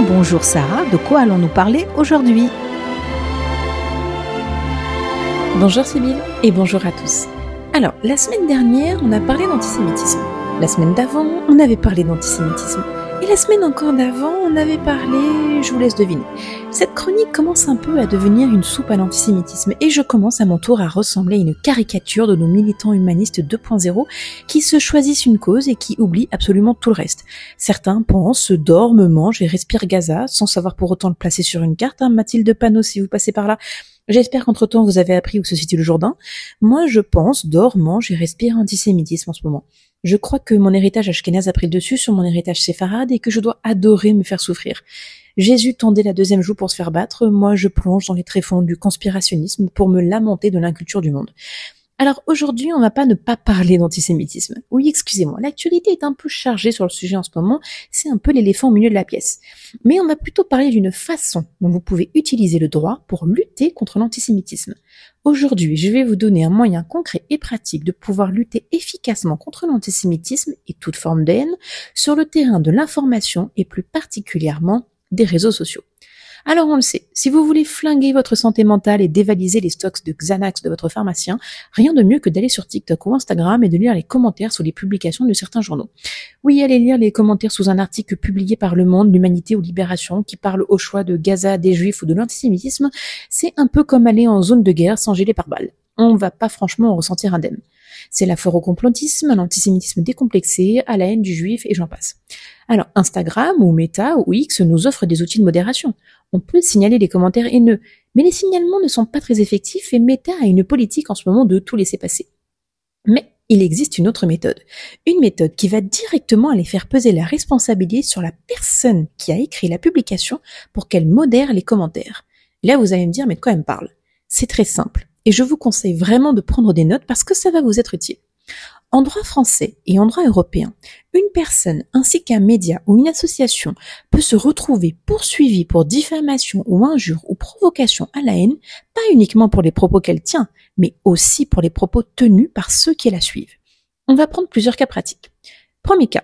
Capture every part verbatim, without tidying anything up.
Bonjour Sarah, de quoi allons-nous parler aujourd'hui ? Bonjour Sybille et bonjour à tous. Alors, la semaine dernière, on a parlé d'antisémitisme. La semaine d'avant, on avait parlé d'antisémitisme. Et la semaine encore d'avant, on avait parlé, je vous laisse deviner. Cette chronique commence un peu à devenir une soupe à l'antisémitisme et je commence à mon tour à ressembler à une caricature de nos militants humanistes deux point zéro qui se choisissent une cause et qui oublient absolument tout le reste. Certains pensent, dorment, mangent et respirent Gaza sans savoir pour autant le placer sur une carte. Hein, Mathilde Panot, si vous passez par là. J'espère qu'entre-temps vous avez appris où se situe le Jourdain. Moi je pense, dors, mange et respire antisémitisme en ce moment. Je crois que mon héritage ashkénaze a pris le dessus sur mon héritage séfarade et que je dois adorer me faire souffrir. Jésus tendait la deuxième joue pour se faire battre, moi je plonge dans les tréfonds du conspirationnisme pour me lamenter de l'inculture du monde. Alors aujourd'hui, on va pas ne pas parler d'antisémitisme. Oui, excusez-moi, l'actualité est un peu chargée sur le sujet en ce moment, c'est un peu l'éléphant au milieu de la pièce. Mais on va plutôt parler d'une façon dont vous pouvez utiliser le droit pour lutter contre l'antisémitisme. Aujourd'hui, je vais vous donner un moyen concret et pratique de pouvoir lutter efficacement contre l'antisémitisme et toute forme de haine sur le terrain de l'information et plus particulièrement des réseaux sociaux. Alors on le sait, si vous voulez flinguer votre santé mentale et dévaliser les stocks de Xanax de votre pharmacien, rien de mieux que d'aller sur TikTok ou Instagram et de lire les commentaires sous les publications de certains journaux. Oui, allez lire les commentaires sous un article publié par Le Monde, l'Humanité ou Libération qui parle au choix de Gaza, des Juifs ou de l'antisémitisme, c'est un peu comme aller en zone de guerre sans gilet pare-balles. On va pas franchement en ressentir indemne. C'est la foire au complotisme, à l'antisémitisme décomplexé, à la haine du juif et j'en passe. Alors Instagram ou Meta ou X nous offrent des outils de modération. On peut signaler les commentaires haineux, mais les signalements ne sont pas très effectifs et Meta a une politique en ce moment de tout laisser passer. Mais il existe une autre méthode. Une méthode qui va directement aller faire peser la responsabilité sur la personne qui a écrit la publication pour qu'elle modère les commentaires. Là, vous allez me dire, mais de quoi elle me parle ? C'est très simple. Et je vous conseille vraiment de prendre des notes parce que ça va vous être utile. En droit français et en droit européen, une personne ainsi qu'un média ou une association peut se retrouver poursuivie pour diffamation ou injure ou provocation à la haine, pas uniquement pour les propos qu'elle tient, mais aussi pour les propos tenus par ceux qui la suivent. On va prendre plusieurs cas pratiques. Premier cas.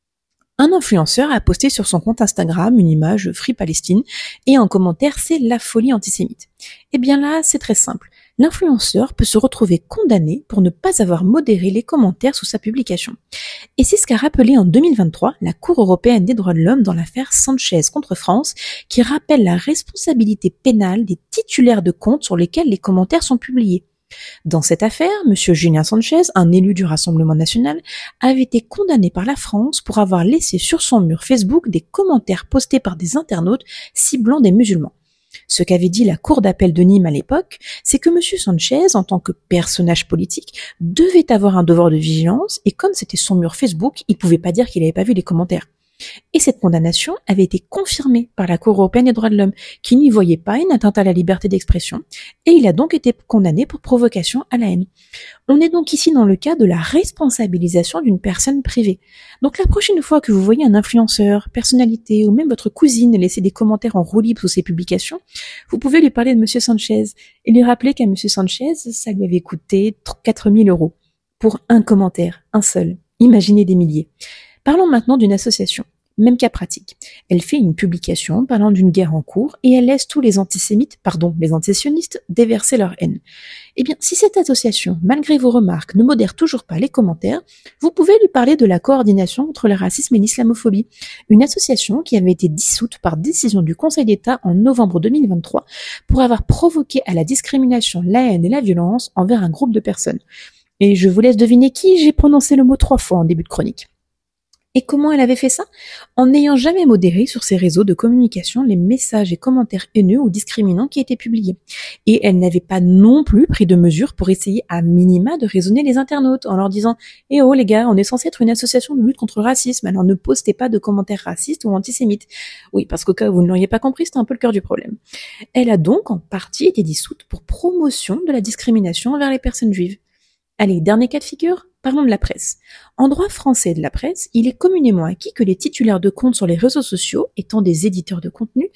Un influenceur a posté sur son compte Instagram une image Free Palestine et en commentaire c'est la folie antisémite. Eh bien là, c'est très simple. L'influenceur peut se retrouver condamné pour ne pas avoir modéré les commentaires sous sa publication. Et c'est ce qu'a rappelé en deux mille vingt-trois la Cour européenne des droits de l'homme dans l'affaire Sanchez contre France, qui rappelle la responsabilité pénale des titulaires de comptes sur lesquels les commentaires sont publiés. Dans cette affaire, M. Julien Sanchez, un élu du Rassemblement national, avait été condamné par la France pour avoir laissé sur son mur Facebook des commentaires postés par des internautes ciblant des musulmans. Ce qu'avait dit la Cour d'appel de Nîmes à l'époque, c'est que M. Sanchez, en tant que personnage politique, devait avoir un devoir de vigilance et comme c'était son mur Facebook, il pouvait pas dire qu'il n'avait pas vu les commentaires. Et cette condamnation avait été confirmée par la Cour européenne des droits de l'homme, qui n'y voyait pas une atteinte à la liberté d'expression, et il a donc été condamné pour provocation à la haine. On est donc ici dans le cas de la responsabilisation d'une personne privée. Donc la prochaine fois que vous voyez un influenceur, personnalité ou même votre cousine laisser des commentaires en roue libre sous ses publications, vous pouvez lui parler de M. Sanchez et lui rappeler qu'à M. Sanchez, ça lui avait coûté quatre mille euros pour un commentaire, un seul. Imaginez des milliers. Parlons maintenant d'une association. Même cas pratique. Elle fait une publication parlant d'une guerre en cours et elle laisse tous les antisémites, pardon, les antisionistes, déverser leur haine. Eh bien, si cette association, malgré vos remarques, ne modère toujours pas les commentaires, vous pouvez lui parler de la coordination contre le racisme et l'islamophobie, une association qui avait été dissoute par décision du Conseil d'État en novembre deux mille vingt-trois pour avoir provoqué à la discrimination, la haine et la violence envers un groupe de personnes. Et je vous laisse deviner qui, j'ai prononcé le mot trois fois en début de chronique. Et comment elle avait fait ça ? En n'ayant jamais modéré sur ses réseaux de communication les messages et commentaires haineux ou discriminants qui étaient publiés. Et elle n'avait pas non plus pris de mesures pour essayer à minima de raisonner les internautes en leur disant « Eh oh les gars, on est censé être une association de lutte contre le racisme, alors ne postez pas de commentaires racistes ou antisémites. » Oui, parce qu'au cas où vous ne l'auriez pas compris, c'était un peu le cœur du problème. Elle a donc en partie été dissoute pour promotion de la discrimination envers les personnes juives. Allez, dernier cas de figure, parlons de la presse. En droit français de la presse, il est communément acquis que les titulaires de comptes sur les réseaux sociaux, étant des éditeurs de contenu,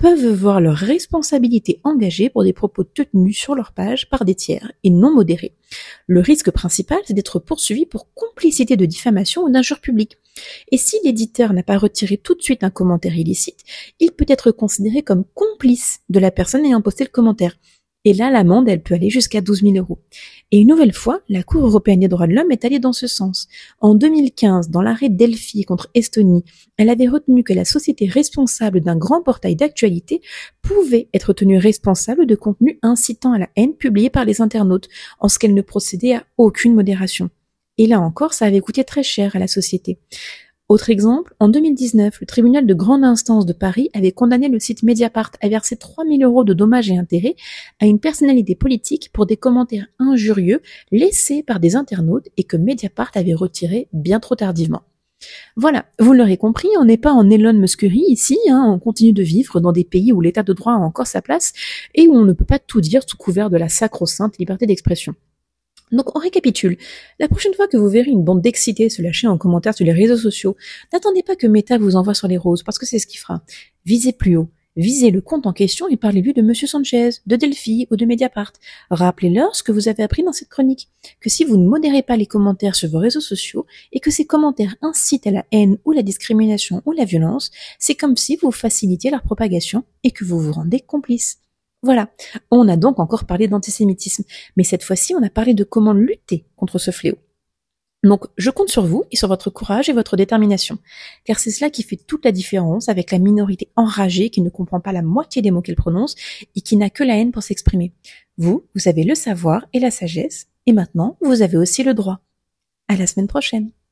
peuvent voir leur responsabilité engagée pour des propos tenus sur leur page par des tiers et non modérés. Le risque principal, c'est d'être poursuivi pour complicité de diffamation ou d'injure publique. Et si l'éditeur n'a pas retiré tout de suite un commentaire illicite, il peut être considéré comme complice de la personne ayant posté le commentaire. Et là, l'amende, elle peut aller jusqu'à douze mille euros. Et une nouvelle fois, la Cour européenne des droits de l'homme est allée dans ce sens. En deux mille quinze, dans l'arrêt Delphi contre Estonie, elle avait retenu que la société responsable d'un grand portail d'actualité pouvait être tenue responsable de contenus incitant à la haine publiés par les internautes, en ce qu'elle ne procédait à aucune modération. Et là encore, ça avait coûté très cher à la société. Autre exemple, en deux mille dix-neuf, le tribunal de grande instance de Paris avait condamné le site Mediapart à verser trois mille euros de dommages et intérêts à une personnalité politique pour des commentaires injurieux laissés par des internautes et que Mediapart avait retirés bien trop tardivement. Voilà, vous l'aurez compris, on n'est pas en Elon Muskery ici, hein, on continue de vivre dans des pays où l'état de droit a encore sa place et où on ne peut pas tout dire sous couvert de la sacro-sainte liberté d'expression. Donc on récapitule. La prochaine fois que vous verrez une bande d'excités se lâcher en commentaire sur les réseaux sociaux, n'attendez pas que Meta vous envoie sur les roses, parce que c'est ce qu'il fera. Visez plus haut. Visez le compte en question et parlez-lui de Monsieur Sanchez, de Delphi ou de Mediapart. Rappelez-leur ce que vous avez appris dans cette chronique, que si vous ne modérez pas les commentaires sur vos réseaux sociaux et que ces commentaires incitent à la haine ou la discrimination ou la violence, c'est comme si vous facilitiez leur propagation et que vous vous rendez complice. Voilà, on a donc encore parlé d'antisémitisme, mais cette fois-ci on a parlé de comment lutter contre ce fléau. Donc je compte sur vous et sur votre courage et votre détermination, car c'est cela qui fait toute la différence avec la minorité enragée qui ne comprend pas la moitié des mots qu'elle prononce et qui n'a que la haine pour s'exprimer. Vous, vous avez le savoir et la sagesse, et maintenant vous avez aussi le droit. À la semaine prochaine.